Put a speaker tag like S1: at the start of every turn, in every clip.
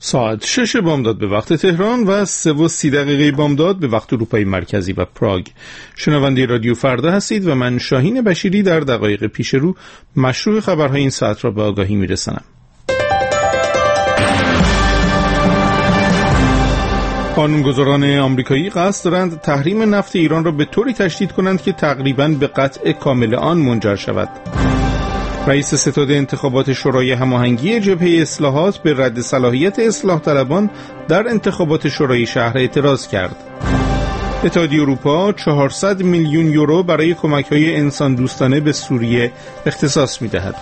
S1: ساعت 6 بامداد به وقت تهران و 3:30 بامداد به وقت اروپای مرکزی و پراگ. شنونده رادیو فردا هستید و من شاهین بشیری در دقایق پیش رو مشروع خبرهای این ساعت را به آگاهی میرسانم. قانونگذاران آمریکایی قصد دارند تحریم نفت ایران را به طوری تشدید کنند که تقریباً به قطع کامل آن منجر شود. رئیس ستاد انتخابات شورای هماهنگی جبهه اصلاحات به رد صلاحیت اصلاح طلبان در انتخابات شورای شهر اعتراض کرد. اتحادیه اروپا 400 میلیون یورو برای کمک‌های انسان دوستانه به سوریه اختصاص می‌دهد.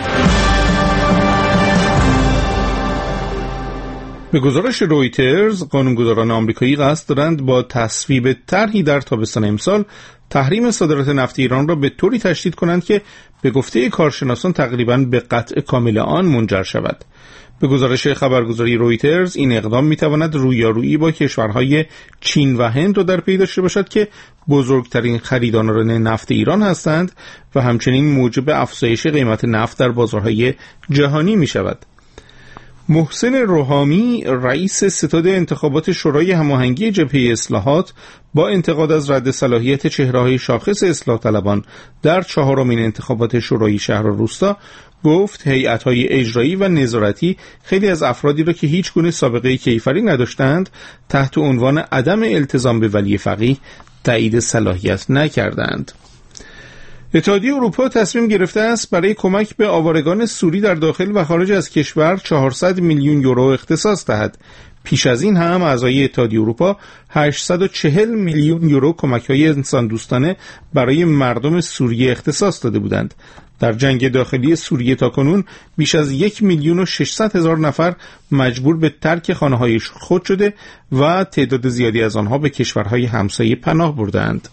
S1: به گزارش رویترز، قانونگذاران آمریکایی قصد دارند با تصویب طرحی در تابستان امسال تحریم صادرات نفت ایران را به طوری تشدید کنند که به گفته کارشناسان تقریباً به قطع کامل آن منجر شود. به گزارش خبرگزاری رویترز، این اقدام می‌تواند رویارویی با کشورهای چین و هند را در پی داشته باشد که بزرگترین خریداران نفت ایران هستند و همچنین موجب افزایش قیمت نفت در بازارهای جهانی می‌شود. محسن روحامی، رئیس ستاد انتخابات شورای هماهنگی جبهه اصلاحات، با انتقاد از رد صلاحیت چهره‌های شاخص اصلاح طلبان در 4مین انتخابات شورای شهر و روستا گفت هیئت‌های اجرایی و نظارتی خیلی از افرادی را که هیچ گونه سابقه کیفری نداشتند تحت عنوان عدم التزام به ولی فقیه تایید صلاحیت نکردند. اتحادیه اروپا تصمیم گرفته است برای کمک به آوارگان سوری در داخل و خارج از کشور 400 میلیون یورو اختصاص دهد. پیش از این هم اعضای اتحادیه اروپا 840 میلیون یورو کمک‌های انسان دوستانه برای مردم سوریه اختصاص داده بودند. در جنگ داخلی سوریه تاکنون بیش از 1,600,000 نفر مجبور به ترک خانه‌های خود شده و تعداد زیادی از آنها به کشورهای همسایه پناه بردند.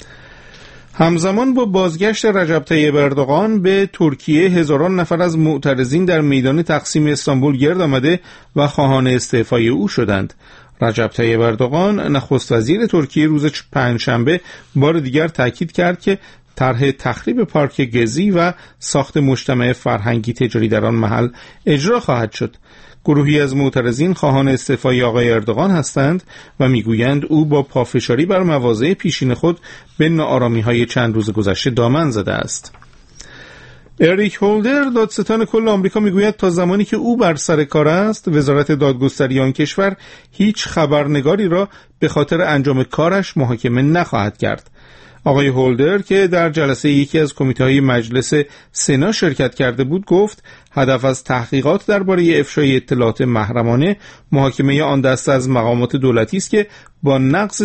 S1: همزمان با بازگشت رجب طیب اردوغان به ترکیه، هزاران نفر از معترضین در میدان تقسیم استانبول گرد آمده و خواهان استعفای او شدند. رجب طیب اردوغان، نخست وزیر ترکیه، روز پنجشنبه بار دیگر تاکید کرد که طرح تخریب پارک گزی و ساخت مجتمع فرهنگی تجاری در آن محل اجرا خواهد شد. گروهی از معترضین خواهان استعفای آقای اردوغان هستند و میگویند او با پافشاری بر مواضع پیشین خود به ناآرامی‌های چند روز گذشته دامن زده است. اریک هولدر، دادستان کل آمریکا، میگوید تا زمانی که او بر سر کار است، وزارت دادگستری آن کشور هیچ خبرنگاری را به خاطر انجام کارش محاکمه نخواهد کرد. آقای هولدر که در جلسه یکی از کمیته‌های مجلس سنا شرکت کرده بود گفت هدف از تحقیقات درباره افشای اطلاعات محرمانه محاکمه آن دسته از مقامات دولتی است که با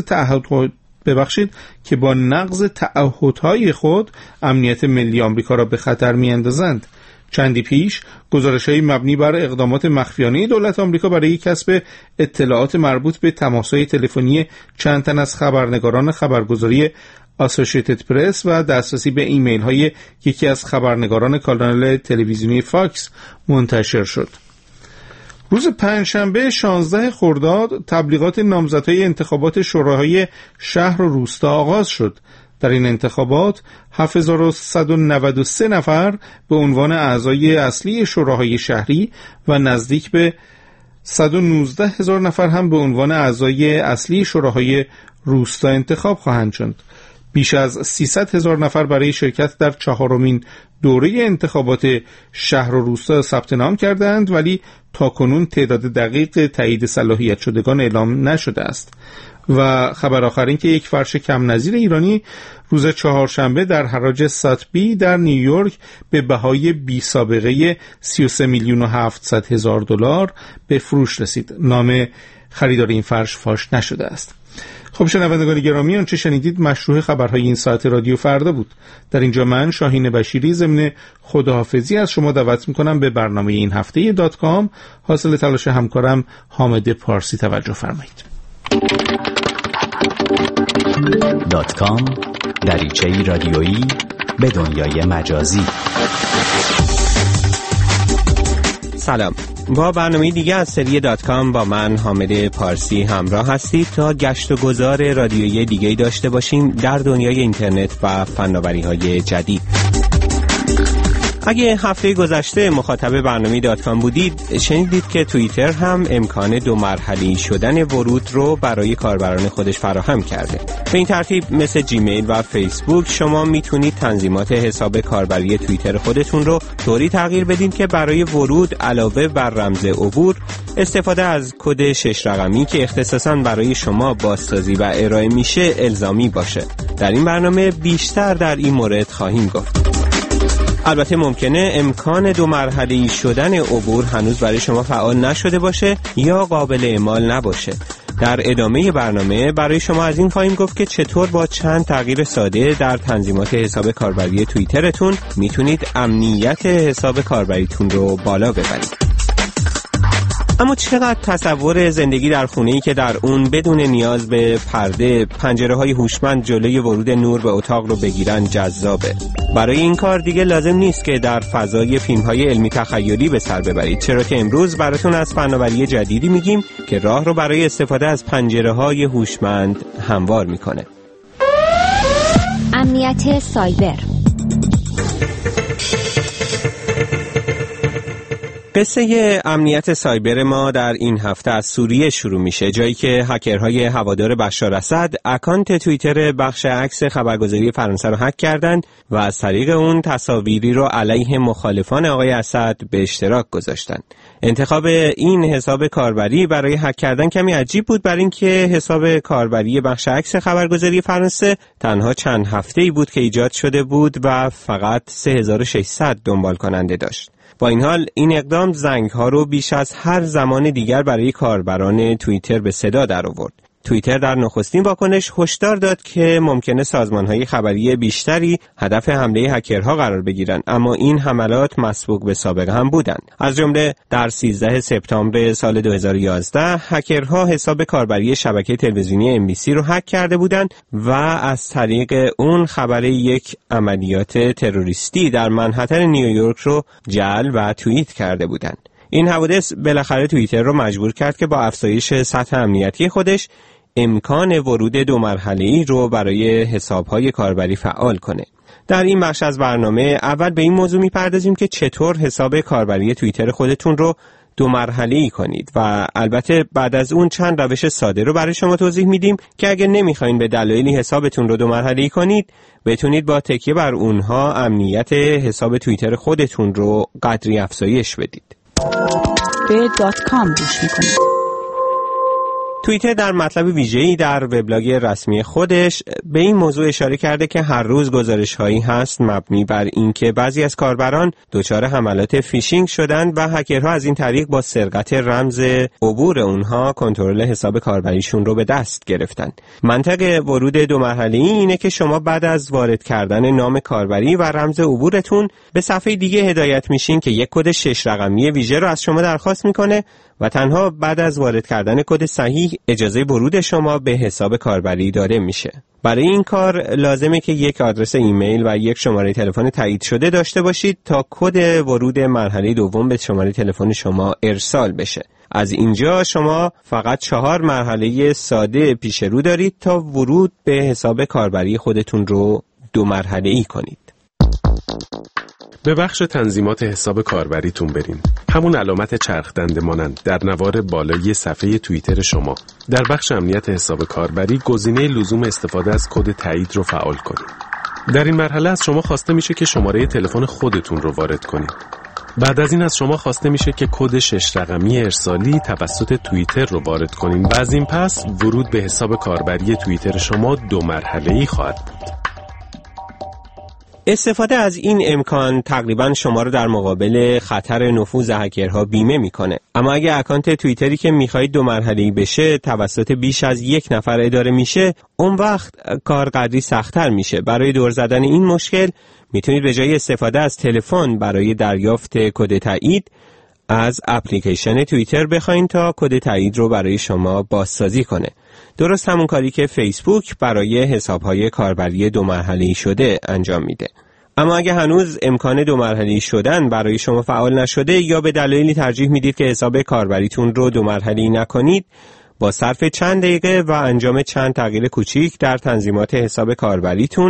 S1: نقض تعهدهای خود امنیت ملی آمریکا را به خطر می‌اندازند. چندی پیش گزارش‌های مبنی بر اقدامات مخفیانه دولت آمریکا برای کسب اطلاعات مربوط به تماس‌های تلفنی چند تن از خبرنگاران خبرگزاری آسوشیتد پرس و دسترسی به ایمیل های یکی از خبرنگاران کانال تلویزیونی فاکس منتشر شد. روز پنجشنبه 16 خرداد تبلیغات نامزدهای انتخابات شوراهای شهر و روستا آغاز شد. در این انتخابات 7193 نفر به عنوان اعضای اصلی شوراهای شهری و نزدیک به 119,000 نفر هم به عنوان اعضای اصلی شوراهای روستا انتخاب خواهند شد. بیش از 300,000 نفر برای شرکت در 4مین دوره انتخابات شهر و روستا ثبت نام کردند، ولی تاکنون تعداد دقیق تایید صلاحیت شدگان اعلام نشده است. و خبر آخر این که یک فرش کم نظیر ایرانی روز چهارشنبه در حراج ساتبی در نیویورک به بهای بی سابقه 33,700,000 دلار به فروش رسید. نام خریدار این فرش فاش نشده است. خب شنوندگان گرامی، آنچه شنیدید مشروع خبرهای این ساعت رادیو فردا بود. در اینجا من شاهین بشیری ضمن خداحافظی از شما دعوت میکنم به برنامه این هفته .com حاصل تلاش همکارم حامد پارسی توجه فرمایید.
S2: .com دریچه‌ای رادیویی به دنیای مجازی.
S3: سلام، با برنامه دیگه از سری .com با من حامد پارسی همراه هستید تا گشت و گذار رادیویی دیگه‌ای داشته باشیم در دنیای اینترنت و فناوری‌های جدید. اگه هفته گذشته مخاطب برنامه .com بودید، شنیدید که توییتر هم امکان 2 مرحله‌ای شدن ورود رو برای کاربران خودش فراهم کرده. به این ترتیب مثل جیمیل و فیسبوک شما میتونید تنظیمات حساب کاربری توییتر خودتون رو طوری تغییر بدید که برای ورود علاوه بر رمز عبور استفاده از کد 6 رقمی که اختصاصاً برای شما بازسازی و ارائه میشه الزامی باشه. در این برنامه بیشتر در این مورد خواهیم گفت. البته ممکنه امکان 2 مرحله‌ای شدن عبور هنوز برای شما فعال نشده باشه یا قابل اعمال نباشه. در ادامه برنامه برای شما از این خواهیم گفت که چطور با چند تغییر ساده در تنظیمات حساب کاربری توییترتون میتونید امنیت حساب کاربریتون رو بالا ببرید. اما چقدر تصور زندگی در خونه‌ای که در اون بدون نیاز به پرده پنجره‌های هوشمند جلوی ورود نور به اتاق رو بگیرن جذابه. برای این کار دیگه لازم نیست که در فضای فیلم‌های علمی تخیلی به سر ببرید، چرا که امروز براتون از فناوری جدیدی میگیم که راه رو برای استفاده از پنجره‌های هوشمند هموار میکنه.
S4: امنیت سایبر.
S3: قصه امنیت سایبر ما در این هفته از سوریه شروع میشه، جایی که هکرهای هوادار بشار اسد اکانت توییتر بخش عکس خبرگزاری فرانسه رو هک کردند و از طریق اون تصاویری رو علیه مخالفان آقای اسد به اشتراک گذاشتن. انتخاب این حساب کاربری برای هک کردن کمی عجیب بود، برای اینکه حساب کاربری بخش عکس خبرگزاری فرانسه تنها چند هفته‌ای بود که ایجاد شده بود و فقط 3600 دنبال کننده داشت. با این حال این اقدام زنگ‌ها رو بیش از هر زمان دیگر برای کاربران توییتر به صدا در آورد. توییتر در نخستین واکنش هشدار داد که ممکنه سازمان‌های خبری بیشتری هدف حمله هکرها قرار بگیرند، اما این حملات مسبوق به سابقه هم بودند. از جمله در 13 سپتامبر سال 2011 هکرها حساب کاربری شبکه تلویزیونی MBC رو هک کرده بودند و از طریق اون خبر یک عملیات تروریستی در منهتن نیویورک رو جعل و توییت کرده بودند. این حوادث بالاخره توییتر رو مجبور کرد که با افزایش سطح امنیتی خودش امکان ورود 2 مرحله‌ای رو برای حساب‌های کاربری فعال کنه. در این بخش از برنامه اول به این موضوع می‌پردازیم که چطور حساب کاربری توییتر خودتون رو 2 مرحله‌ای کنید و البته بعد از اون چند روش ساده رو برای شما توضیح میدیم که اگه نمی‌خواید به دلایلی حسابتون رو 2 مرحله‌ای کنید، بتونید با تکیه بر اونها امنیت حساب توییتر خودتون رو قدری افزایش بدید.
S4: به .com گوش میکنید.
S3: توییتر در مطلب ویژه‌ای در وبلاگ رسمی خودش به این موضوع اشاره کرده که هر روز گزارش‌هایی هست مبنی بر اینکه بعضی از کاربران دچار حملات فیشینگ شدند و هکرها از این طریق با سرقت رمز عبور اونها کنترل حساب کاربریشون رو به دست گرفتند. منطق ورود 2 مرحله‌ای اینه که شما بعد از وارد کردن نام کاربری و رمز عبورتون به صفحه دیگه هدایت میشین که یک کد 6 رقمی ویژه رو از شما درخواست میکنه و تنها بعد از وارد کردن کد صحیح اجازه ورود شما به حساب کاربری داده میشه. برای این کار لازمه که یک آدرس ایمیل و یک شماره تلفن تایید شده داشته باشید تا کد ورود مرحله دوم به شماره تلفن شما ارسال بشه. از اینجا شما فقط 4 مرحله ساده پیش رو دارید تا ورود به حساب کاربری خودتون رو 2 مرحله‌ای کنید.
S5: به بخش تنظیمات حساب کاربریتون برین. همون علامت چرخ دنده مانند در نوار بالای صفحه توییتر شما. در بخش امنیت حساب کاربری گزینه لزوم استفاده از کد تایید رو فعال کنید. در این مرحله از شما خواسته میشه که شماره تلفن خودتون رو وارد کنید. بعد از این از شما خواسته میشه که کد 6 رقمی ارسالی توسط توییتر رو وارد کنید و از این پس ورود به حساب کاربری توییتر شما 2 مرحله‌ای خواهد بود.
S3: استفاده از این امکان تقریبا شما رو در مقابل خطر نفوذ هکرها بیمه میکنه. اما اگه اکانت توییتری که میخواید 2 مرحله‌ای بشه توسط بیش از 1 نفر اداره میشه، اون وقت کار قدری سخت‌تر میشه. برای دور زدن این مشکل میتونید به جای استفاده از تلفن برای دریافت کد تایید از اپلیکیشن توییتر بخواید تا کد تایید رو برای شما بازسازی کنه. درست همون کاری که فیسبوک برای حساب‌های کاربری 2 مرحله‌ای شده انجام میده. اما اگه هنوز امکان 2 مرحله‌ای شدن برای شما فعال نشده یا به دلایلی ترجیح میدید که حساب کاربریتون رو 2 مرحله‌ای نکنید، با صرف چند دقیقه و انجام چند تغییر کوچیک در تنظیمات حساب کاربریتون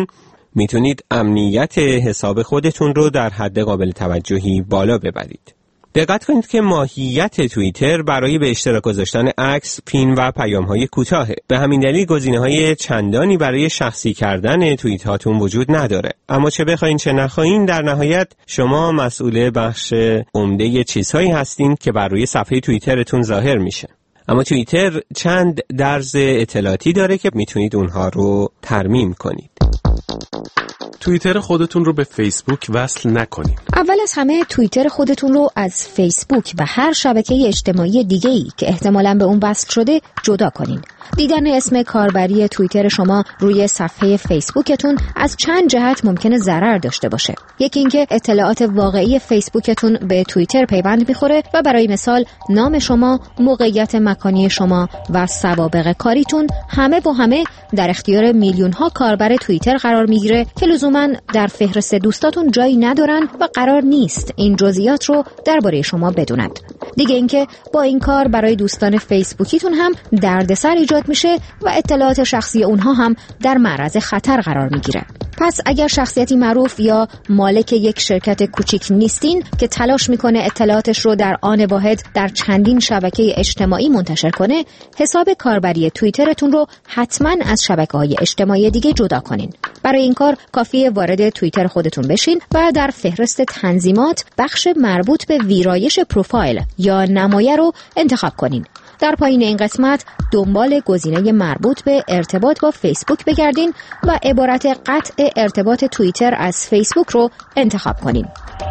S3: میتونید امنیت حساب خودتون رو در حد قابل توجهی بالا ببرید. دقت کنید که ماهیت توییتر برای به اشتراک گذاشتن عکس، پین و پیام‌های کوتاهه. به همین دلیل گزینه‌های چندانی برای شخصی کردن توییت هاتون وجود نداره. اما چه بخواین چه نخواین، در نهایت شما مسئول بخش عمده چیزهایی هستین که بر روی صفحه توییترتون ظاهر میشه. اما توییتر چند درز اطلاعاتی داره که میتونید اونها رو ترمیم کنید.
S5: توییتر خودتون رو به فیسبوک وصل نکنید.
S6: اول از همه توییتر خودتون رو از فیسبوک و هر شبکه اجتماعی دیگه‌ای که احتمالاً به اون وصل شده جدا کنین. دیدن اسم کاربری توییتر شما روی صفحه فیسبوکتون از چند جهت ممکنه ضرر داشته باشه. یکی اینکه اطلاعات واقعی فیسبوکتون به توییتر پیوند میخوره و برای مثال نام شما، موقعیت مکانی شما و سوابق کاریتون همه در اختیار میلیون‌ها کاربر توییتر قرار میگیره که لزوماً در فهرست دوستاتون جایی ندارن و قرار نیست این جزئیات رو درباره شما بدونند. دیگه اینکه با این کار برای دوستان فیسبوکیتون هم دردسر ایجاد میشه و اطلاعات شخصی اونها هم در معرض خطر قرار میگیره. پس اگر شخصیتی معروف یا مالک یک شرکت کوچیک نیستین که تلاش میکنه اطلاعاتش رو در آن واحد در چندین شبکه اجتماعی منتشر کنه، حساب کاربری توییترتون رو حتما از شبکه‌های اجتماعی دیگه جدا کنین. برای این کار کافیه وارد توییتر خودتون بشین و در فهرست تنظیمات بخش مربوط به ویرایش پروفایل یا نمایه رو انتخاب کنین. در پایین این قسمت دنبال گزینه مربوط به ارتباط با فیسبوک بگردین و عبارت قطع ارتباط توییتر از فیسبوک رو انتخاب کنین.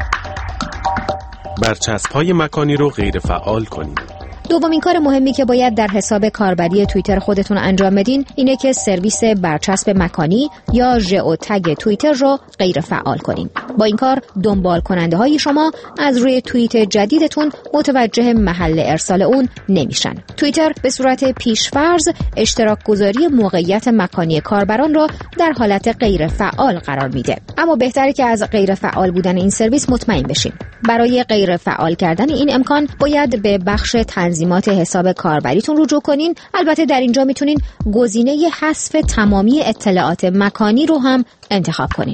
S5: برچسب‌های مکانی رو غیر فعال کنین.
S6: دومین کار مهمی که باید در حساب کاربری توییتر خودتون انجام بدین اینه که سرویس برچسب مکانی یا ژئوتگ توییتر رو غیر فعال کنین. با این کار دنبال کننده های شما از روی توییت جدیدتون متوجه محل ارسال اون نمیشن. توییتر به صورت پیشفرض اشتراک گذاری موقعیت مکانی کاربران را در حالت غیر فعال قرار میده. اما بهتره که از غیر فعال بودن این سرویس مطمئن بشین. برای غیر فعال کردن این امکان باید به بخش تنظیمات حساب کاربریتون رجوع کنین. البته در اینجا میتونین گزینه حذف تمامی اطلاعات مکانی رو هم انتخاب کنین.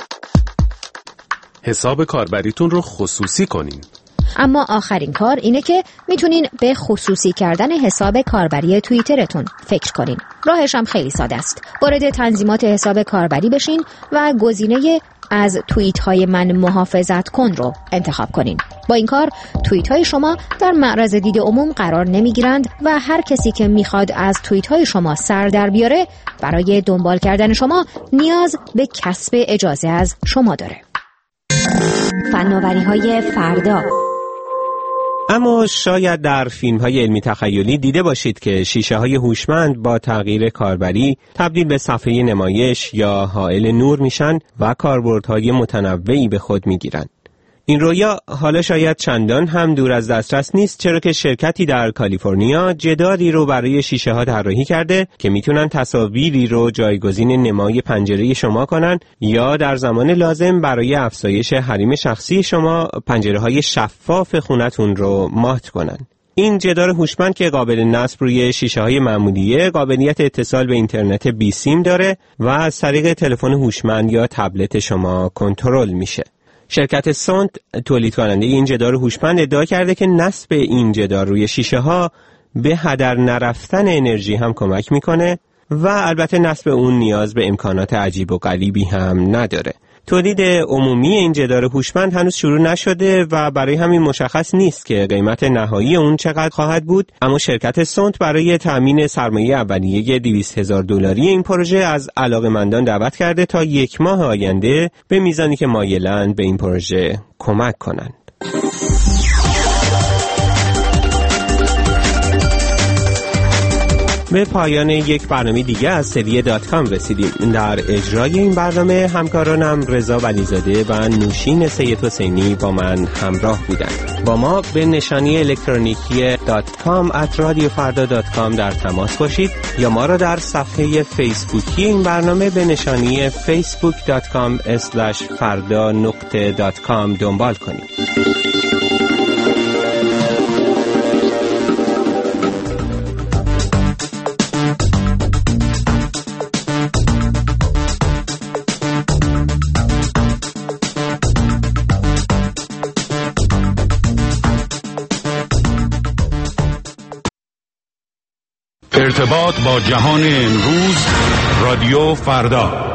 S5: حساب کاربریتون رو خصوصی کنین.
S6: اما آخرین کار اینه که میتونین به خصوصی کردن حساب کاربری توییترتون فکر کنین. راهش هم خیلی ساده است. وارد تنظیمات حساب کاربری بشین و گزینه از توییت های من محافظت کن رو انتخاب کنین. با این کار توییت های شما در معرض دید عموم قرار نمی گیرند و هر کسی که میخواد از توییت های شما سر در بیاره برای دنبال کردن شما نیاز به کسب اجازه از شما داره.
S4: فناوری های فردا.
S3: اما شاید در فیلم‌های علمی تخیلی دیده باشید که شیشه‌های هوشمند با تغییر کاربری تبدیل به صفحه نمایش یا حائل نور میشن و کاربردهای متنوعی به خود میگیرن. این رویا حالا شاید چندان هم دور از دسترس نیست، چرا که شرکتی در کالیفرنیا جداری رو برای شیشه ها طراحی کرده که میتونن تصاویری رو جایگزین نمای پنجره شما کنن یا در زمان لازم برای افزایش حریم شخصی شما پنجره های شفاف خونتون رو مات کنن. این جدار هوشمند که قابل نصب روی شیشه‌های معمولیه، قابلیت اتصال به اینترنت بی سیم داره و از طریق تلفن هوشمند یا تبلت شما کنترل میشه. شرکت سونت تولید کننده این جدار هوشمند ادعا کرده که نصب این جدار روی شیشه ها به هدر نرفتن انرژی هم کمک میکنه و البته نصب اون نیاز به امکانات عجیب و غریبی هم نداره. تولید عمومی این جدار هوشمند هنوز شروع نشده و برای همین مشخص نیست که قیمت نهایی اون چقدر خواهد بود، اما شرکت سونت برای تامین سرمایه اولیه $200,000 این پروژه از علاقه‌مندان دعوت کرده تا 1 ماه آینده به میزانی که مایلند به این پروژه کمک کنند. به پایان یک برنامه دیگه از سری .com رسیدیم. در اجرای این برنامه همکارانم رضا ولیزاده و نوشین سید حسینی با من همراه بودند. با ما به نشانی الکترونیکی .com@radiofarda.com در تماس باشید یا ما را در صفحه فیسبوکی این برنامه به نشانی facebook.com/farda.com دنبال کنید.
S7: ارتباط با جهان امروز، رادیو فردا.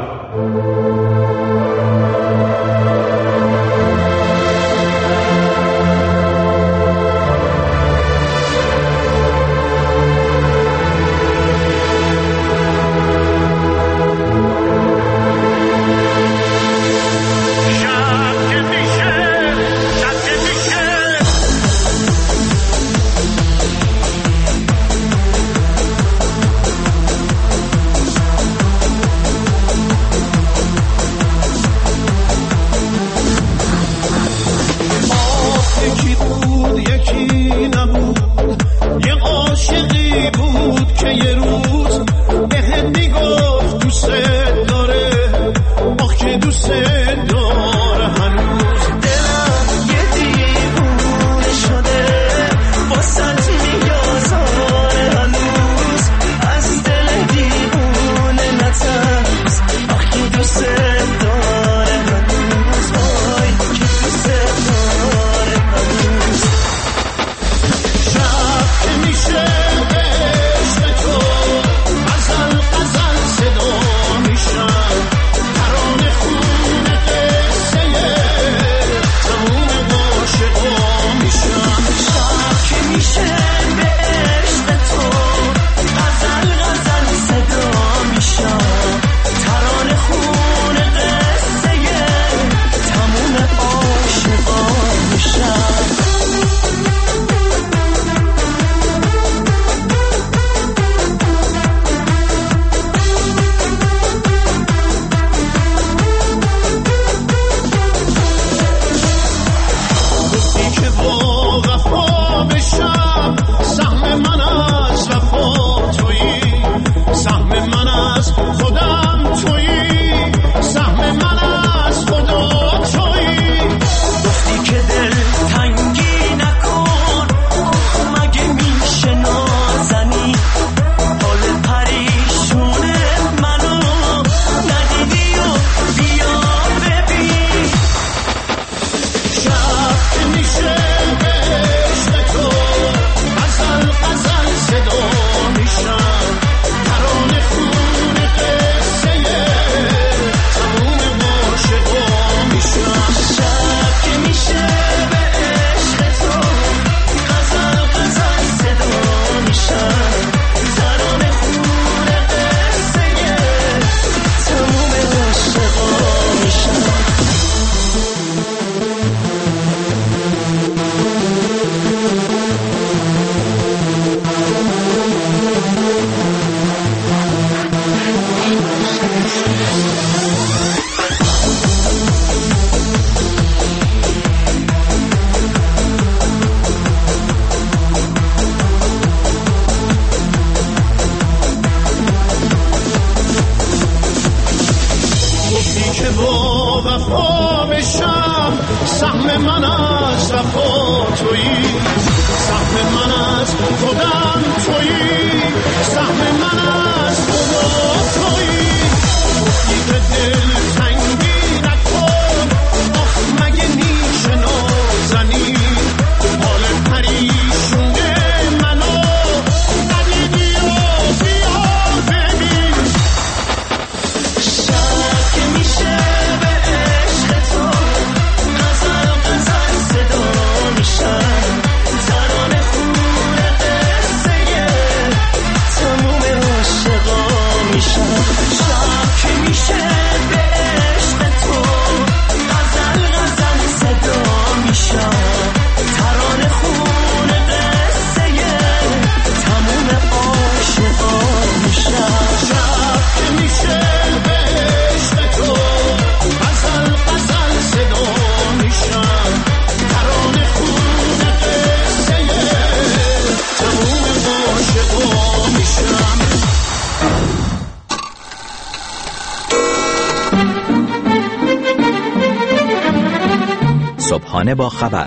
S2: صبحانه با خبر،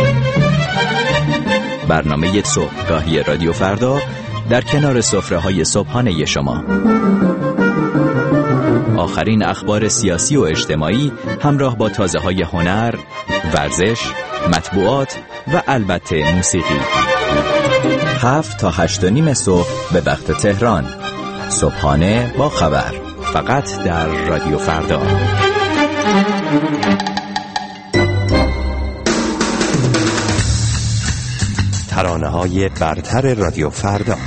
S2: برنامه صبحگاهی رادیو فردا در کنار سفره‌های صبحانه شما. آخرین اخبار سیاسی و اجتماعی همراه با تازه‌های هنر، ورزش، مطبوعات و البته موسیقی. 7 تا 8:30 صبح به وقت تهران. صبحانه با خبر، فقط در رادیو فردا.
S8: ترانه‌های برتر رادیو فردا.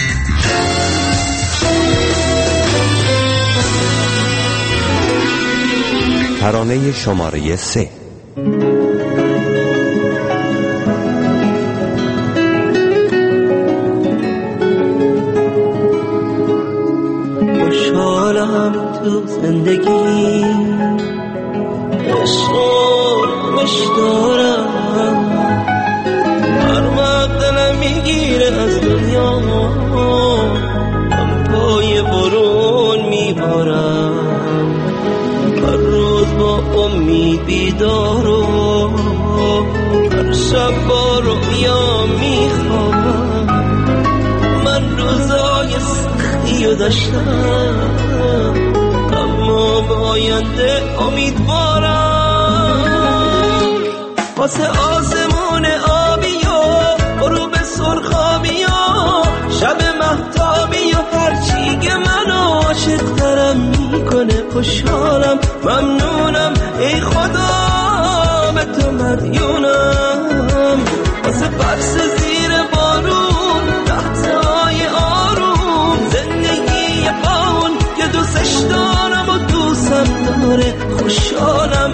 S8: ترانه شماره 3.
S9: خوشحالم تو زندگی، عشقش دارم، هر وقت دلم میگیره از دنیا، من پای برون میبارم، هر روز با امید بیدارم، هر شب با رویا میخوابم، من روزای سختیو داشتم، اما با آینده امیدوارم، واسه آسمون آبی و غروب سرخابی و شب مهتابی و هرچی که منو عاشق ترم میکنه. خوشحالم، ممنونم ای خدا، به تو مدیونم، واسه پرس زیر بارون، لحظه های آروم، زندگی قاون که دوستش دارم و دوستم داره. خوشحالم،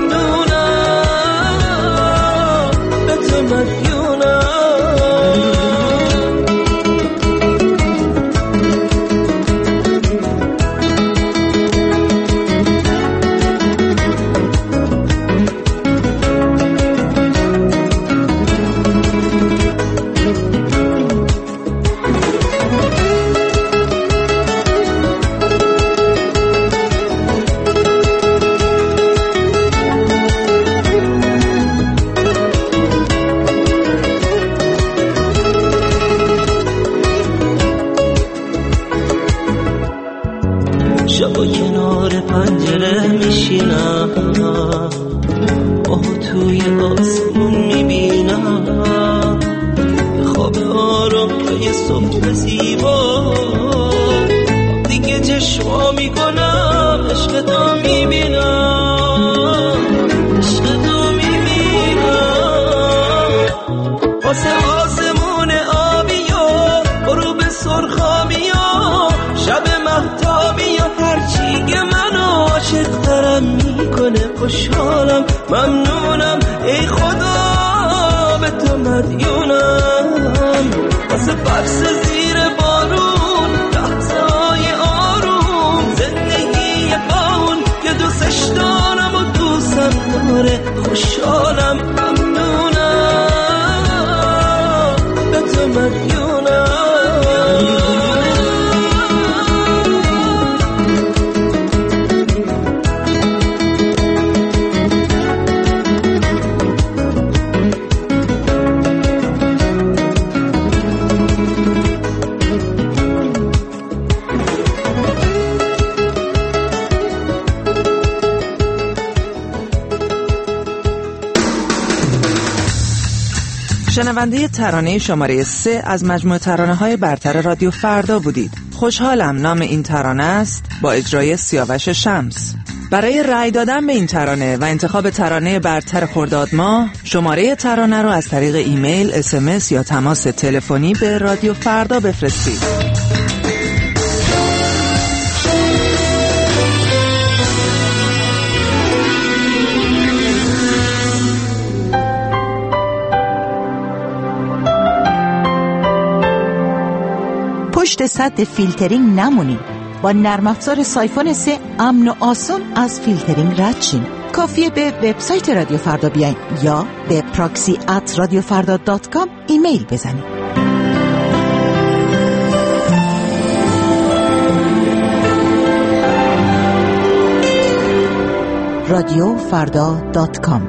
S9: ممنونم، به تو مدیونم. شبا کنار پنجره میشینم، ماه توی آسمون میبینم، یه خواب آرام یه صبح زیبا، دیگه چشما میکنم، عشق تو میبینم، عشق تو میبینم، واسه آسمون آبی و غروب سرخابی و شب مهتابی و هرچی که منو عاشق ترم میکنه. خوشحالم، ممنونم ای خدا، به تو مدیونم، واسه پرس زیر بارون، لحظه های آروم، زندگی قاون که دوستش دارم و دوستم داره. خوشحالم، ممنونم، به تو مدیونم.
S10: شنونده ترانه شماره 3 از مجموعه ترانه‌های برتر رادیو فردا بودید. خوشحالم نام این ترانه است، با اجرای سیاوش شمس. برای رأی دادن به این ترانه و انتخاب ترانه برتر خرداد ماه، شماره ترانه رو از طریق ایمیل، SMS یا تماس تلفنی به رادیو فردا بفرستید.
S11: پشت سد فیلترینگ نمونید. با نرم افزار سایفون 3 امن و آسان از فیلترینگ رد شین. کافیه به وبسایت رادیو فردا بیاین یا به proxy@radiofarda.com ایمیل بزنید. radiofarda.com.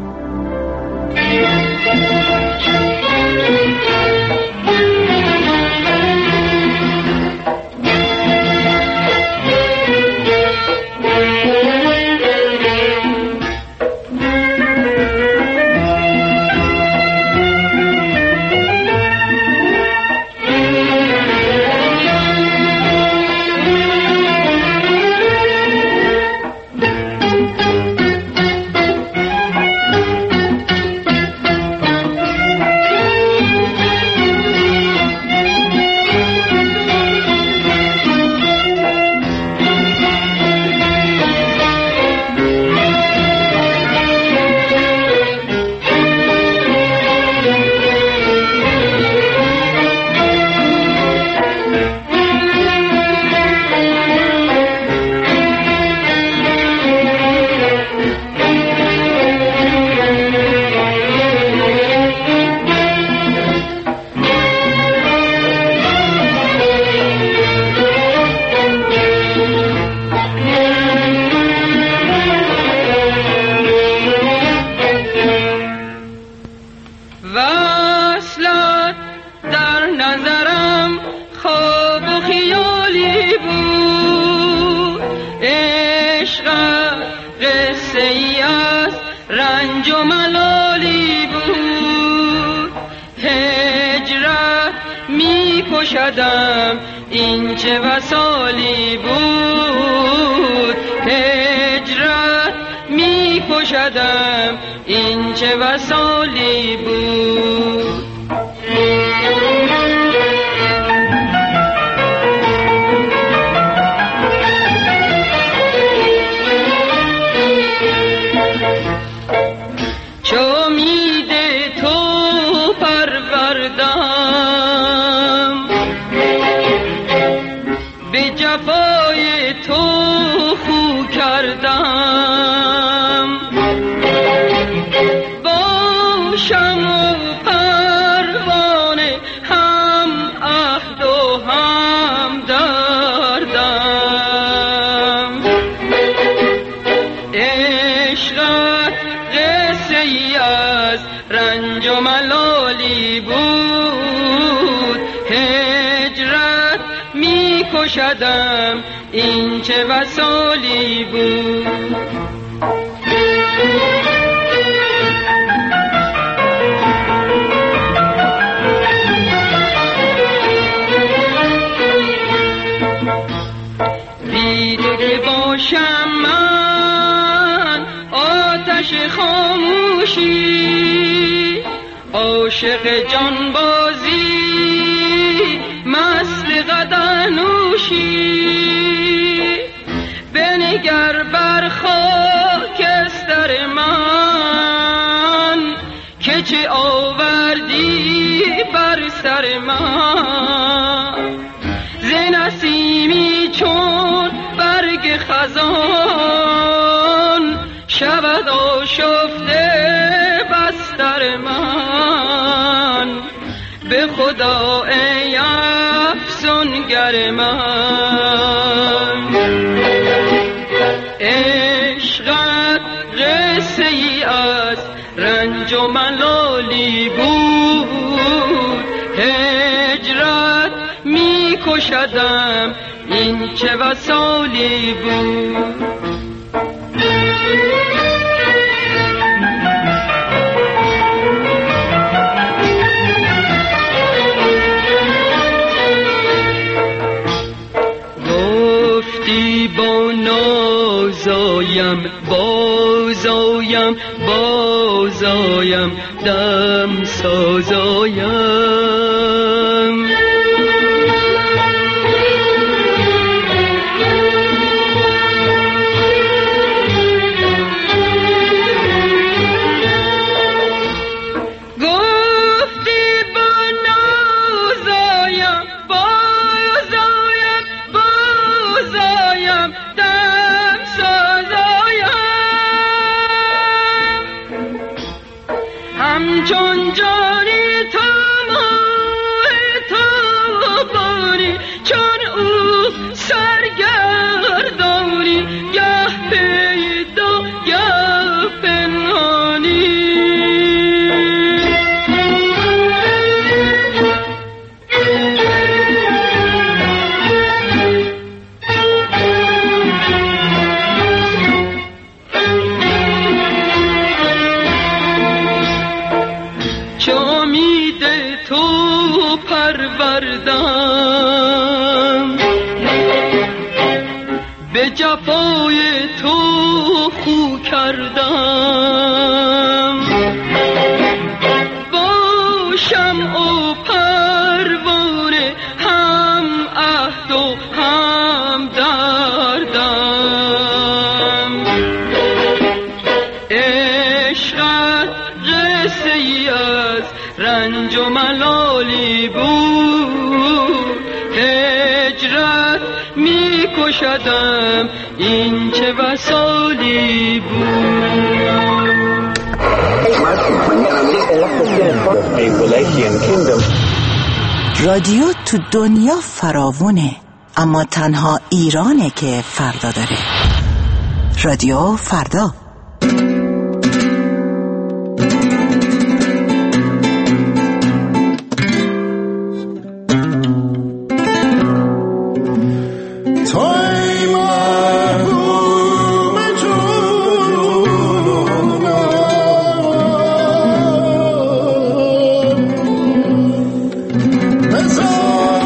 S9: می کشدم، این چه وصالی بود. هجرت می کشدم، این چه وصالی بود. جفای تو خو کردم، باشم و پروانه هم عهد و هم دردم. عشقت قصه ای از رنج و ملالی بود. هجرت می کشدم، این چه وصالی بود. بی تو که باشم من آتش خاموشی، عاشق جانبازی، مست قدنوشی. بنگر بر خاکستر من که چه آوردی بر سر من. ز نسیمی چون برگ خزان شود آشفته بستر من. به خدا ای افسونگر من، عشقت قصه ای از رنج و ملالی بود. هجرت می کشدم، این چه وصالی بود. با نازایم بازایم، بازایم دم سازایم. همچون جانی تو باری، چون او سرگردانی، گه پیدا گه پنهانی. پروردم به جفای تو خو کردم، باشم و پروانه هم عهد و هم دردم. عشقت قصه ای از رنج و ملالی بود. هجرت می کشدم، این چه وصالی بود.
S11: رادیو تو دنیا فراوونه، اما تنها ایرانه که فردا داره. رادیو فردا.
S12: So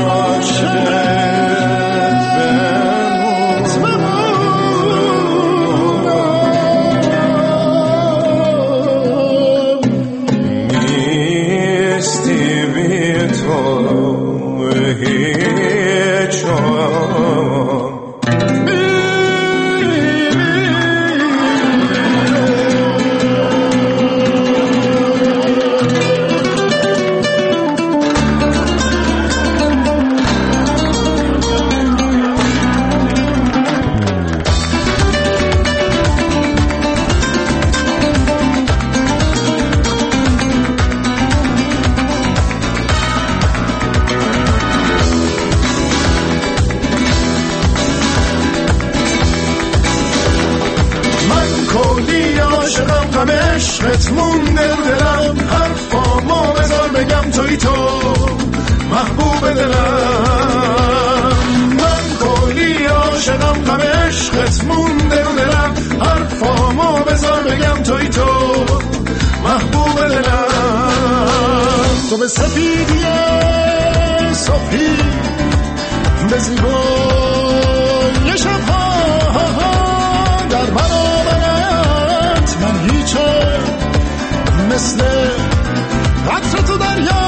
S12: عشقت مونده دلم، حرفامو بذار بگم توی تو محبوب دلم. من کلی عاشقم، غم عشقت مونده دلم، حرفامو بذار بگم توی تو محبوب دلم. تو به سفیدی صبحی، به زیبای شبها، در برابرت من هیچم، مثل قطره تو دریا.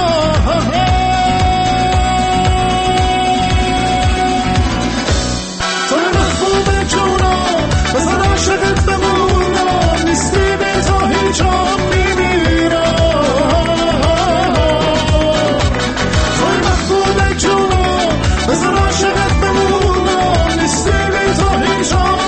S12: تو محبوب جونا، بذار عاشقت بمونم، نیستی بی تو هیچم میمیرم. تو محبوب جونا، بذار عاشقت بمونم، نیستی بی تو هیچم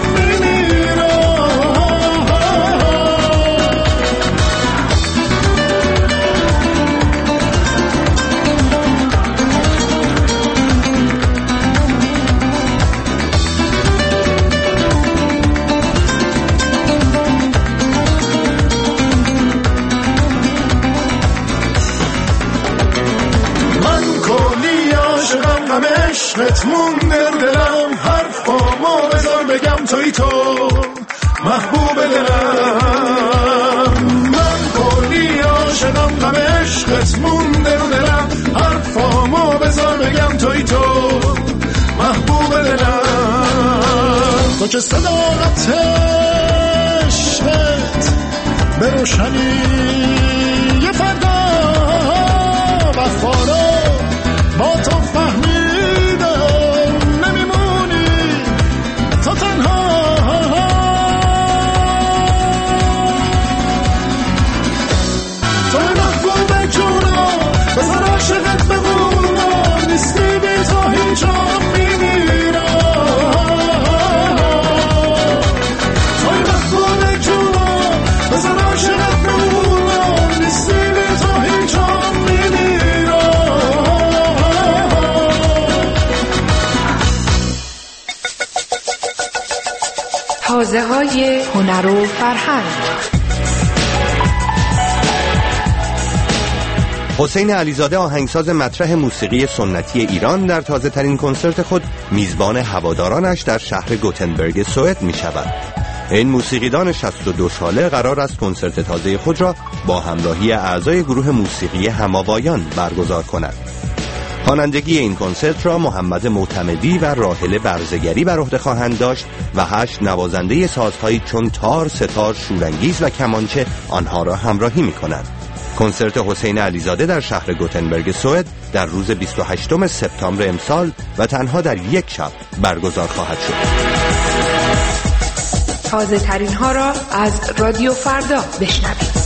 S12: عشقت مونده دلم، حرفامو بذار بگم توی تو محبوب دلم. من کلی عاشقم، غم عشقت مونده دلم، حرفامو بذار بگم توی تو محبوب دلم. تو که صداقت عشقت به روشنی یه فردا وفارا با تو
S13: حوزه‌های هنر و فرهنگ.
S8: حسین علیزاده آهنگساز مطرح موسیقی سنتی ایران در تازه ترین کنسرت خود میزبان هوادارانش در شهر گوتنبرگ سوئد می شود. این موسیقیدان 62 ساله قرار است کنسرت تازه خود را با همراهی اعضای گروه موسیقی هماوایان برگزار کند. خوانندگی این کنسرت را محمد معتمدی و راحله برزگری بر عهده خواهند داشت و 8 نوازنده سازهایی چون تار، ستار، شورانگیز و کمانچه آنها را همراهی می‌کنند. کنسرت حسین علیزاده در شهر گوتنبرگ سوئد در روز 28 سپتامبر امسال و تنها در یک شب برگزار خواهد شد.
S13: تازه ترین ها را از رادیو فردا بشنوید.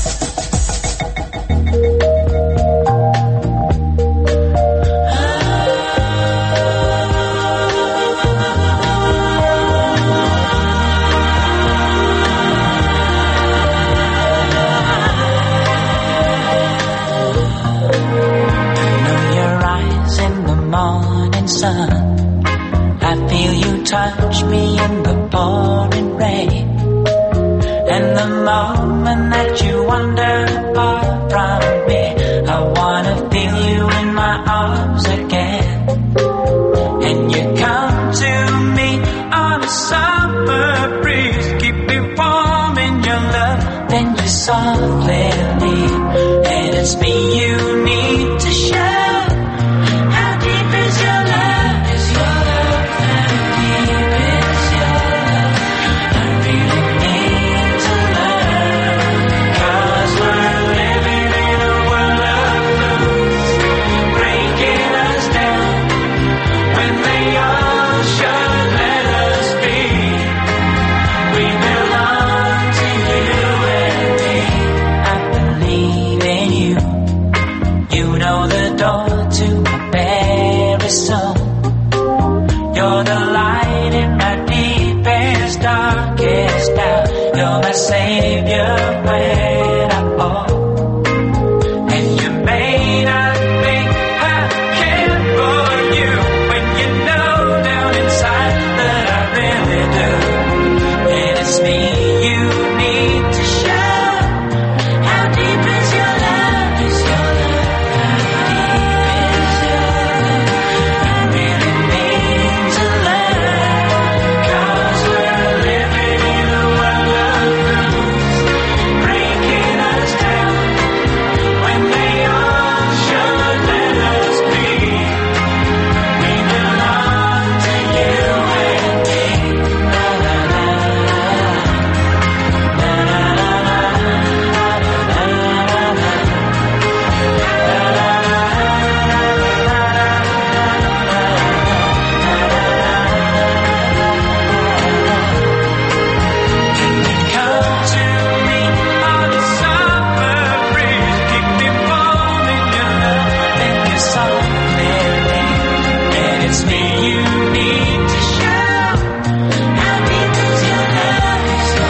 S14: Touch me in the pouring rain, and the moment that you wander apart from me, I wanna feel you in my arms again. And you come to me on a summer breeze, keep me warm in your love, then you softly leave, and it's me you need to show. How deep is your love? Is your love how deep is your love? I really need to learn, 'cause we're living in a world of fools, breaking us down when they all should let us be. We belong to you and me. I believe in you. You know the door to my very soul. You're the light in my deepest, darkest doubt. You're my savior when I fall. And you may not think I care for you when you know down inside that I really do. And it's me you need to show. It's me you need to shout. How deep is your love? So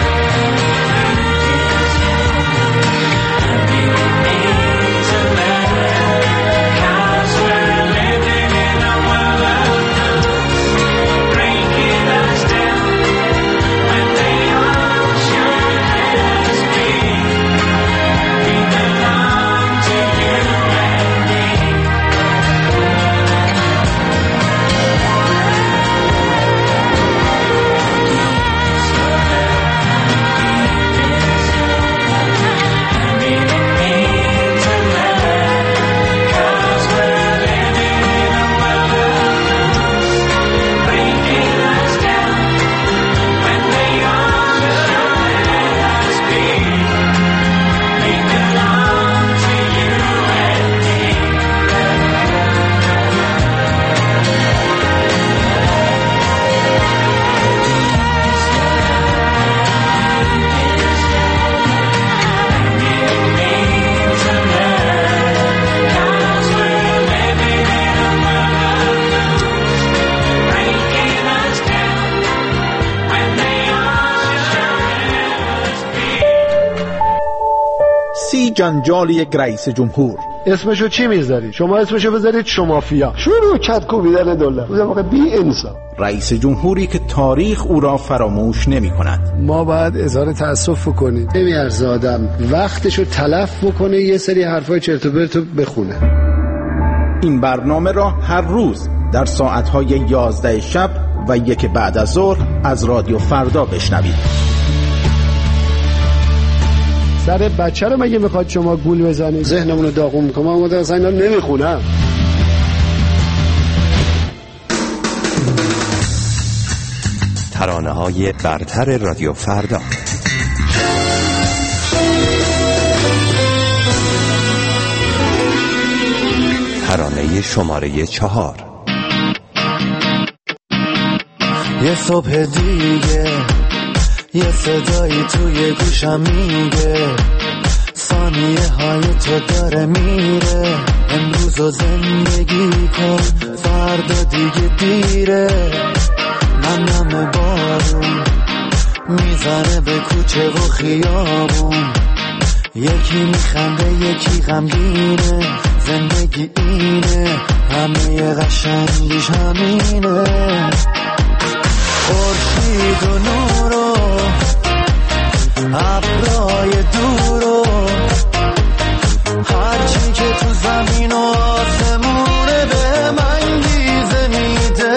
S15: جنجال یک رئیس جمهور.
S16: اسمشو چی میذاری؟ شما اسمشو بذارید شمافیا. شروع کت کوبیدن دلار. بودم واقعا بی انصاف.
S15: رئیس جمهوری که تاریخ او را فراموش نمی کند.
S16: ما باید اظهار تأسف کنیم. نمیارزه آدم وقتشو تلف بکنه یه سری حرفای چرت و پرت بخونه.
S15: این برنامه را هر روز در ساعتهای 11 شب و 1 بعد از ظهر از رادیو فردا بشنوید.
S16: سر بچه رو مگه میخواد شما گول بزنید؟ ذهنمون رو داغون میکنم. من اومدم اصلا اینا نمیخونم.
S8: ترانه‌های برتر رادیو فردا. ترانه شماره 4.
S17: یه صبح دیگه یه صدایی توی گوشم میگه ثانیه های تو داره میره. امروز رو زندگی کن فردا دیگه دیره. نم بارون میزنه به کوچه و خیابون. یکی میخنده یکی غمگینه. زندگی اینه همه قشنگیش همینه. خورشید و نور و ابرای دور و هرچی که تو زمین و آسمونه به من گیزه میده.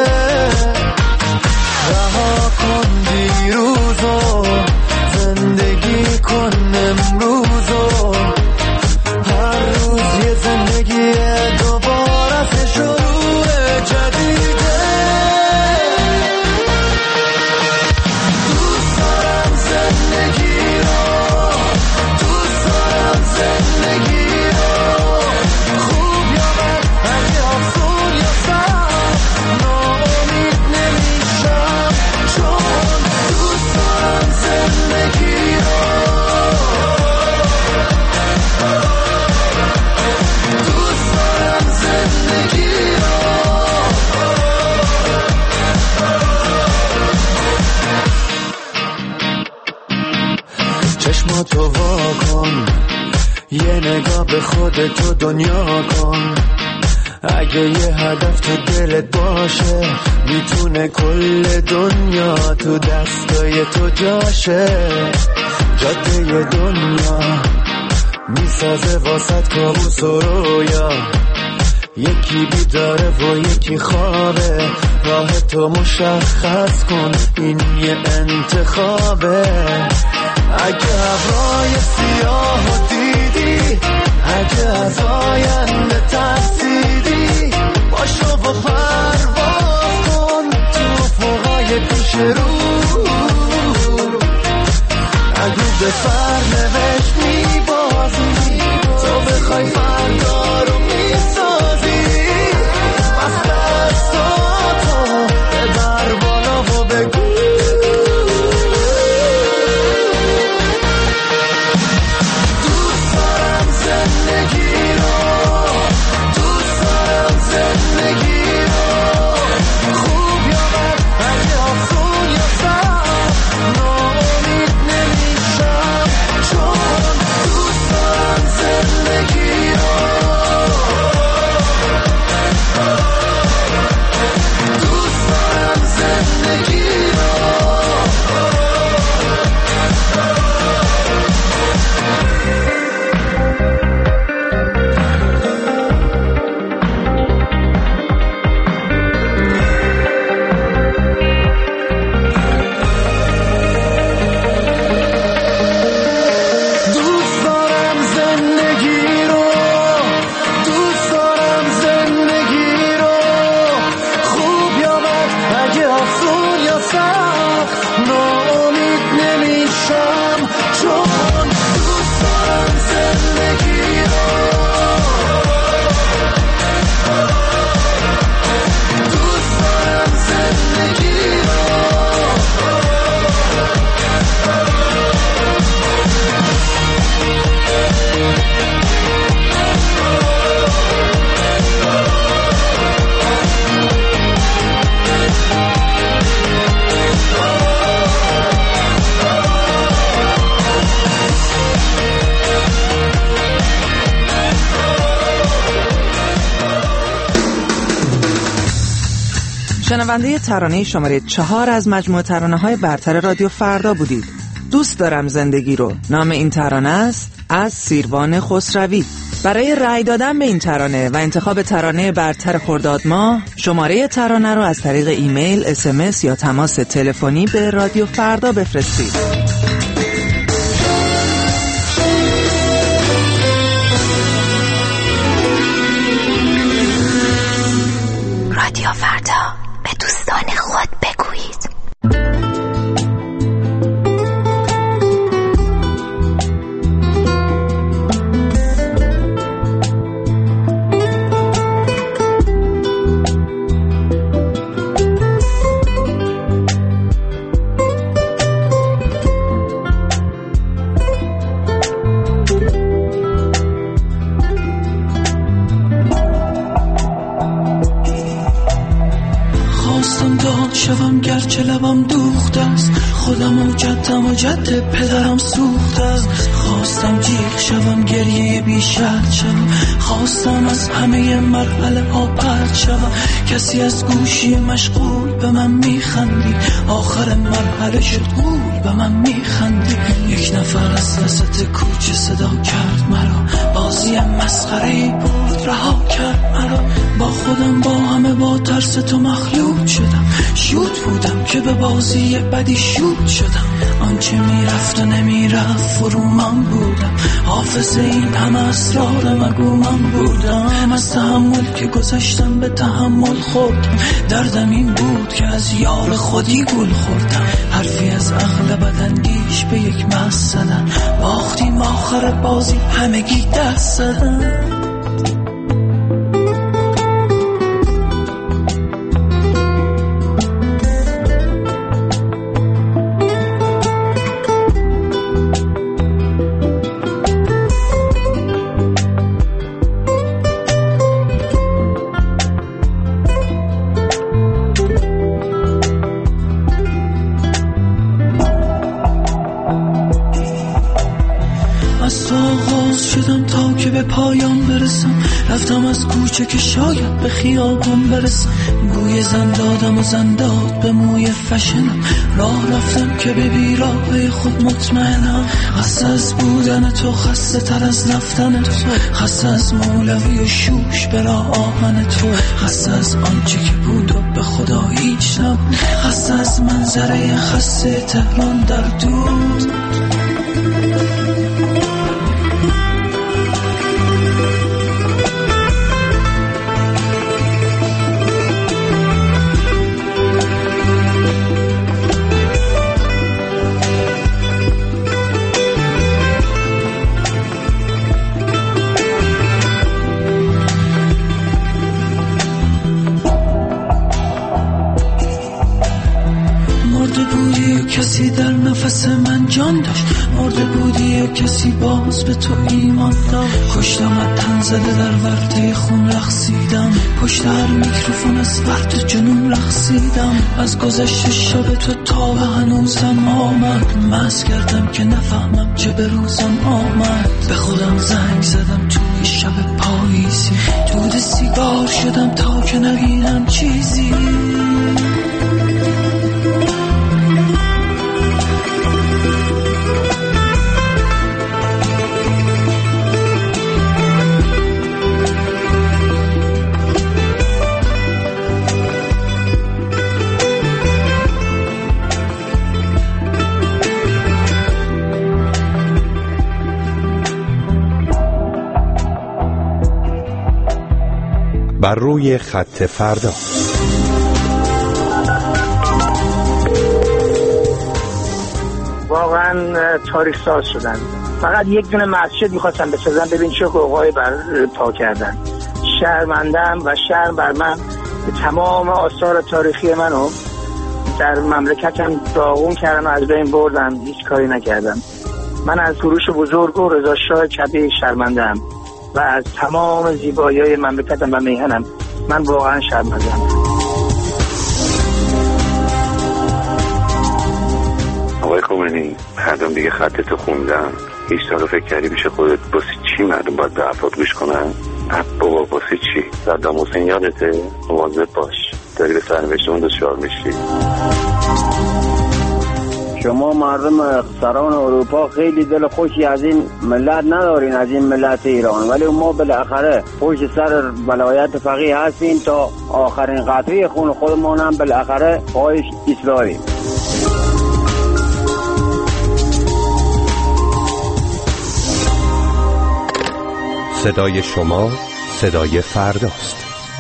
S17: رها کن دیروزو زندگی کن امروزو. هر روز یه زندگی دوباره از شروع جدیده. چشماتو واکن یه نگاه به خودتو دنیا کن. اگه یه هدف تو دلت باشه میتونه کل دنیا تو دستای تو جاشه. جاده دنیا میسازه واسط کابوس و رویا. یکی بیداره و یکی خوابه. راه تو مشخص کن این یه انتخابه. اگه هوای سیاه دیدی اگه از آینده ترسیدی باشو و پرواز کن تو فوقای پیش رو. اگه به سرنوشت میبازی تو بخوای فردا رو میسازی. بس دستاتو ببر بالا و بگو زندگی رو
S10: شنونده ترانه شماره 4 از مجموعه ترانه‌های برتر رادیو فردا بودید. دوست دارم زندگی رو، نام این ترانه است، از سیروان خسروی. برای رأی دادن به این ترانه و انتخاب ترانه برتر خرداد ماه، شماره ترانه رو از طریق ایمیل، SMS یا تماس تلفنی به رادیو فردا بفرستید.
S4: رادیو فردا، به دوستان خود بگویید.
S18: شوم گرچه لبم دوخته است، خودم و جدم و جد پدرم سوخته است. خواستم جیغ شوم، گریه بی شرط شوم، خواستم از همه مرحله ها پرت شوم. کسی از گوشی مشغول به من میخندی، آخر مرحله شد گول به من میخندی. یک نفر از وسط کوچه صدا کرد مرا، بازی مسخره‌ای بود رها کرد مرا. با خودم با همه با ترس تو مخلوط شدم، شوت بودم که به بازی بدی شوت شدم. آنچه میرفت و نمیرفت فرو من بودم، حافظ این همه اسرار مگو من بودم. از تحمل که گذاشتم به تحمل خوردم، دردم این بود که از یار خودی گول خوردم. حرفی از عقل بداندیش به یک مست زدن، باختیم آخر بازی همگی دست زدن. به پایان برسم، رفتم از کوچه که شاید به خیابان برسم. بوی زن دادم و زن داد به موی فشنم، راه رفتم که به بیراه خود مطمئنم. خسته از بودن تو، خسته تر از رفتن تو، خسته از مولوی و شوش برا آهن تو، خسته از آنچه که بود و به خدا هیچ نبود، خسته از منظره خسته تهران در دود. کسی در نفس من جان داشت، مرده بودی و کسی باز به تو ایمان داشت. کشتم از تن زده در ورطه خون رقصیدم، پشت هر میکروفون از فرد جنون رقصیدم. از گذشت شب تو تا به هنوزم آمد، مست کردم که نفهمم چه به روزم آمد. به خودم زنگ زدم توی شب پاییزی، دود سیگار شدم تا که نبینم چیزی.
S8: بر روی خط فردا.
S19: واقعا تاریخ ساز شدن. فقط یک دونه مسجد میخواستم بسازم، ببین چه قوقایی بر پا کردن. شرمندم و شرم بر من، تمام آثار تاریخی منو در مملکتم داغون کردن و از بین بردن، هیچ کاری نکردم. من از فروش بزرگ و رضا شاه کبیر شرمندم و از تمام زیبایی‌های مملکتم و میهنم من واقعا شرمندم.
S20: آقای خمینی، هردم دیگه خطتو خوندم، هیچ سال فکر کردی پیش خودت واسه چی مردم باید به افراد گوش کنن؟ بابا واسه چی؟ صدام حسین یادته؟ مواظب باش داری به سرنوشت اون دچار میشی.
S21: شما مردم افسران اروپا خیلی دل خوشی از این ملت ندارین، از این ملت ایران، ولی ما بالاخره پشت سر ولایت فقیه هستیم تا آخرین قطره خون خودمون هم بالاخره پایش ایستادیم.
S8: صدای شما صدای فرداست.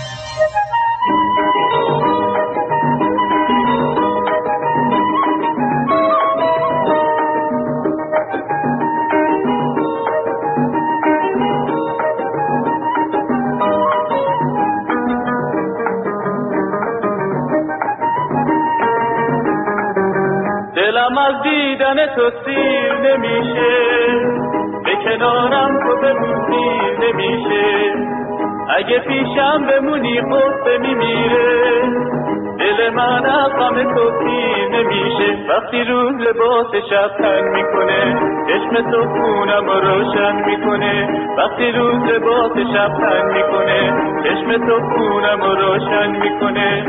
S9: دلم از دیدن تو سیر نمیشه، به کنارم تو بمونی نمیشه، اگه پیشم بمونی قصه میمیره، دل من از غم تو سیر نمیشه، وقتی روز لباس شب تن میکنه، چشم تو خونم روشن میکنه، وقتی روز لباس شب تن میکنه، چشم تو خونم روشن میکنه.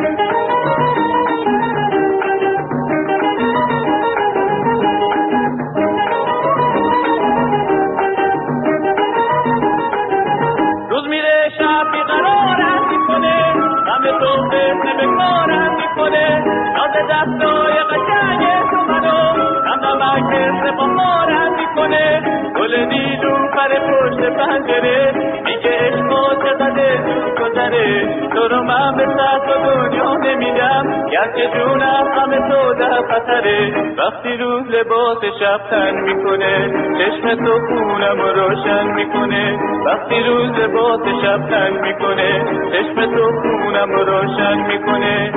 S9: دستای قشنگ تو منو نمک حس با مارم میکنه، گل نیلوفر پشت پنجره میگه عشق و چقدر زود گذره، تو رو من به سطح دنیا نمیدم، گرچه جونم غم تو در خطره، وقتی روز لباس شب تن میکنه، چشم تو خونم روشن میکنه، وقتی روز لباس شب تن میکنه، چشم تو خونم روشن میکنه.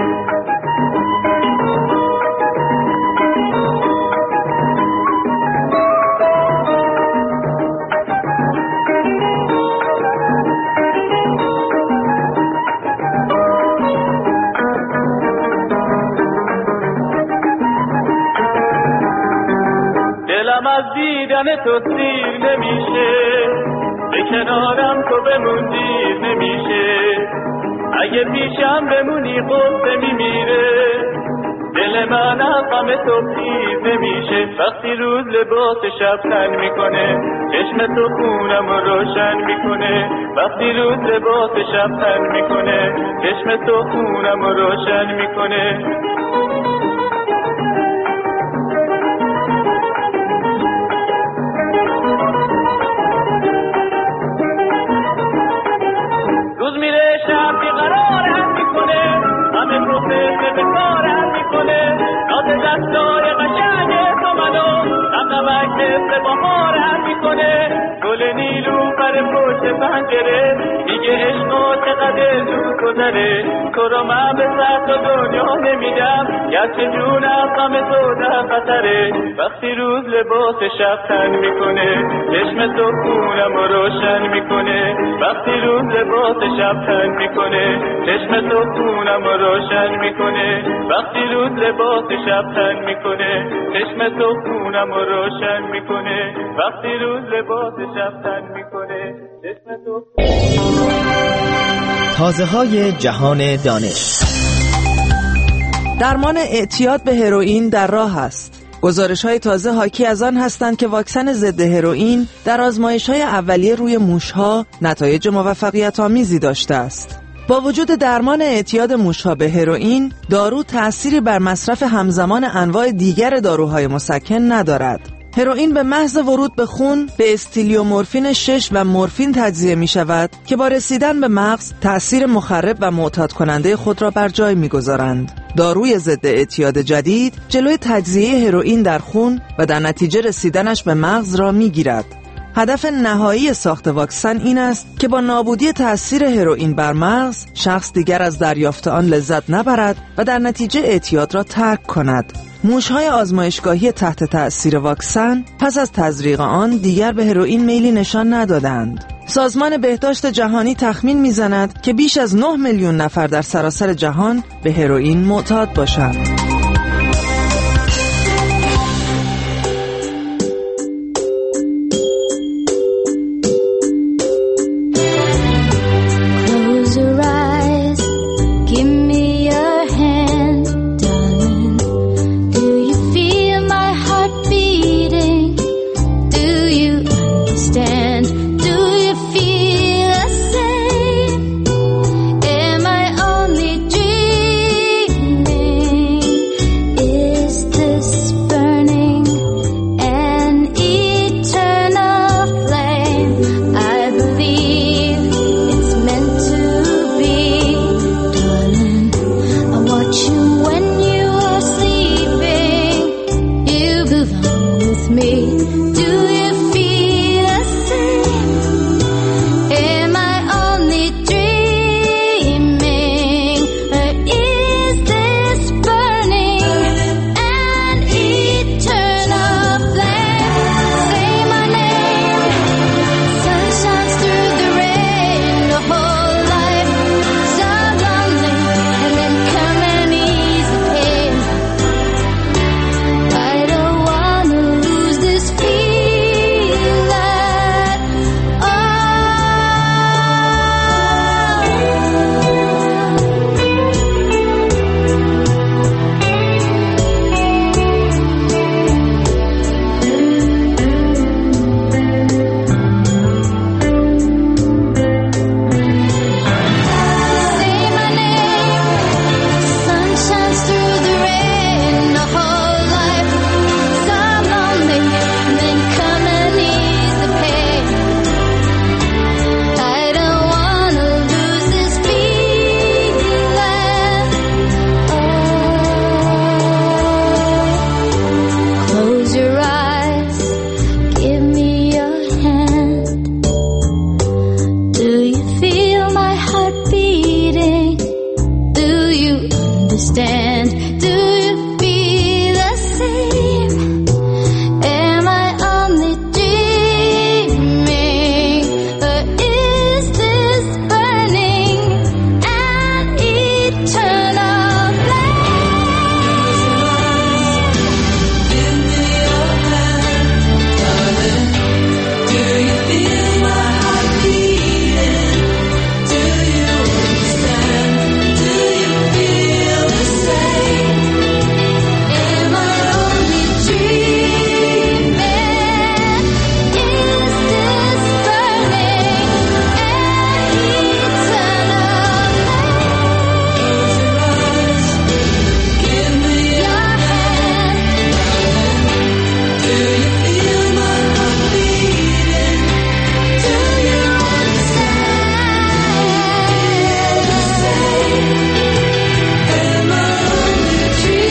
S9: از دیدن تو سیر نمیشه، به کنارم تو بمونی نمیشه، اگه پیشم بمونی قصه میمیره، دل من از غم تو سیر نمیشه، وقتی روز لباس شب تن میکنه، چشم تو خونم روشن میکنه، وقتی روز لباس شب تن میکنه، چشم تو خونم روشن میکنه. دستای قشنگ تو منو نمک حس با مارم میکنه، گل نیلوفر پشت پنجره میگه عشق و چقدر زود گذره، تو رو من به سطح دنیا نمیدم، گرچه جونم غم تو در خطره، وقتی روز لباس شب تن میکنه، چشم تو خونم روشن میکنه، وقتی روز لباس شب تن میکنه، چشم تو خونم روشن میکنه، وقتی روز لباس شب تن میکنه، چشم تو خونم روشن میکنه، وقتی روز لباس شب تن میکنه، چشم تو.
S22: تازه‌های جهان دانش.
S10: درمان اعتیاد به هروئین در راه است. گزارش‌های تازه حاکی از آن هستند که واکسن ضد هروئین در آزمایش‌های اولیه روی موش‌ها نتایج موفقیت‌آمیزی داشته است. با وجود درمان اعتیاد موش‌ها به هروئین، دارو تأثیری بر مصرف همزمان انواع دیگر داروهای مسکن ندارد. هروئین به محض ورود به خون به استیلیومورفین 6 و مورفین تجزیه می شود که با رسیدن به مغز تأثیر مخرب و معتاد کننده خود را بر جای می گذارند. داروی ضد اعتیاد جدید جلوی تجزیه هروئین در خون و در نتیجه رسیدنش به مغز را می گیرد. هدف نهایی ساخت واکسن این است که با نابودی تأثیر هروئین بر مغز، شخص دیگر از دریافت آن لذت نبرد و در نتیجه اعتیاد را ترک کند. موش‌های آزمایشگاهی تحت تأثیر واکسن پس از تزریق آن دیگر به هروئین میلی نشان ندادند. سازمان بهداشت جهانی تخمین می‌زند که بیش از 9 میلیون نفر در سراسر جهان به هروئین معتاد باشند.
S1: understand? Do you feel the same? Am I only dreaming? Or is this burning an eternal flame? Give me your hand, darling. Do you feel my heart beating? Do you understand? Do you feel the same? Am I only dreaming? Is this burning an eternal flame? Give me your hand. Do you feel my heart beating? Do you understand the same? Am I only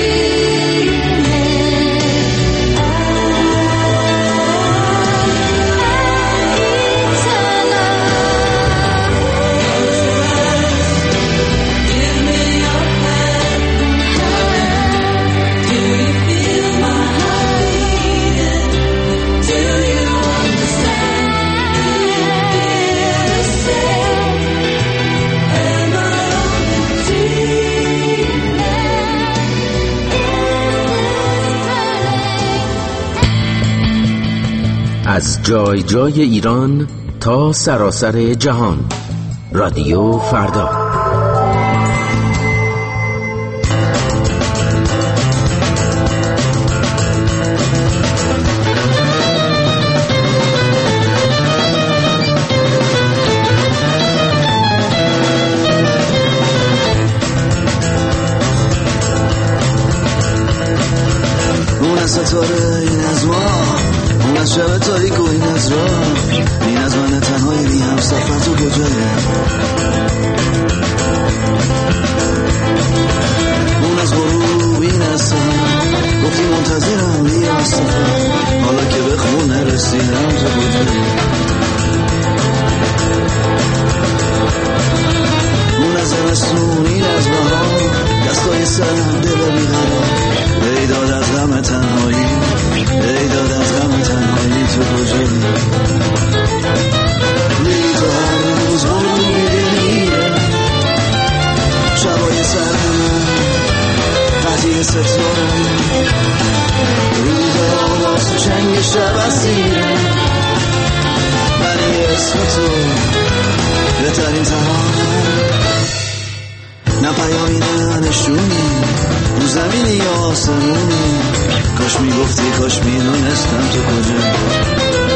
S5: از جای جای ایران تا سراسر جهان، رادیو فردا.
S17: اون از ستاره، این از ما، اون از شب تاریک و این از راه، این از من تنهای بی هم سفر تو کجایه؟ اون از غروب، این از سهر، گفتی منتظرم بیا سفر، حالا که به خونه رسیدم تو کجایه؟ اون از زمستون، این از بهار، دستای سرم دل بیقرار، ای داد از غم تنهایی، ای داد از غم تنهایی تو کجایی؟ میری تو هر روز غروب میره، شبای سرم قطعی ستاره، روز آغاز تو چنگ شب اسیره، من یه اسم تو بهترین تمامه، نه پیامی نه نشونی، رو زمینی یا آسمونی، کاش میگفتی، کاش میدونستم تو کجا.